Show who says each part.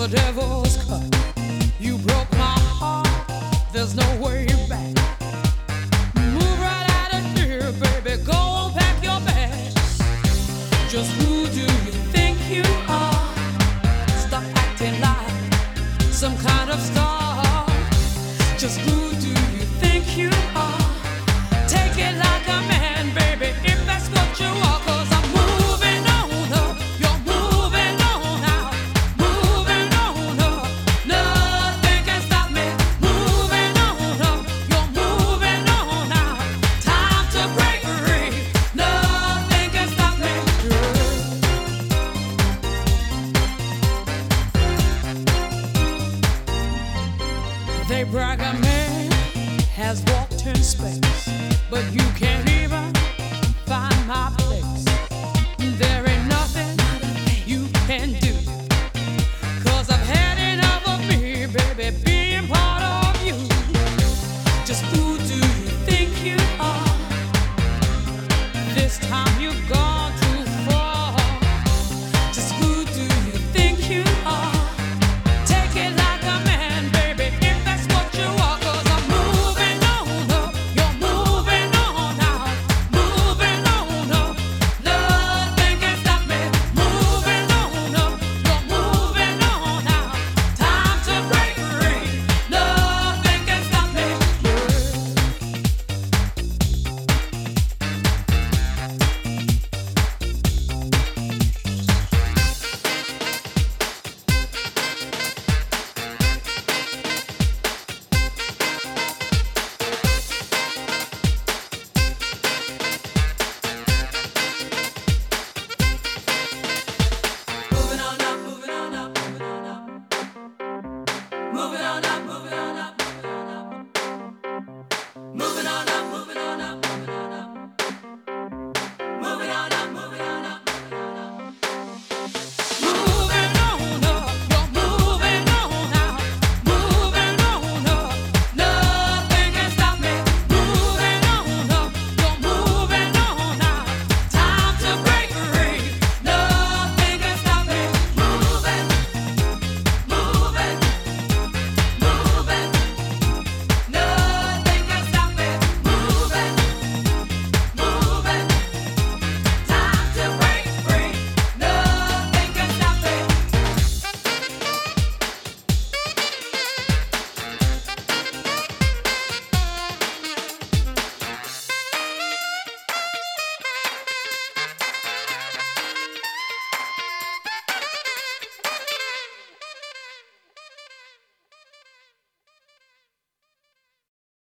Speaker 1: the devil's cut. You broke my heart, there's no way back. Move right out of here, baby, go pack your bags. Just who do you think you are? Stop acting like some kind of star. Just who do you think you are? Take it like a man, baby, if that's what you are. 'Cause I'm moving on up, you're moving on out, moving on up, nothing can stop me. Moving on up, you're moving on out, time to break free, nothing can stop me. They brag a man has walked in space, but you can't even find my place. There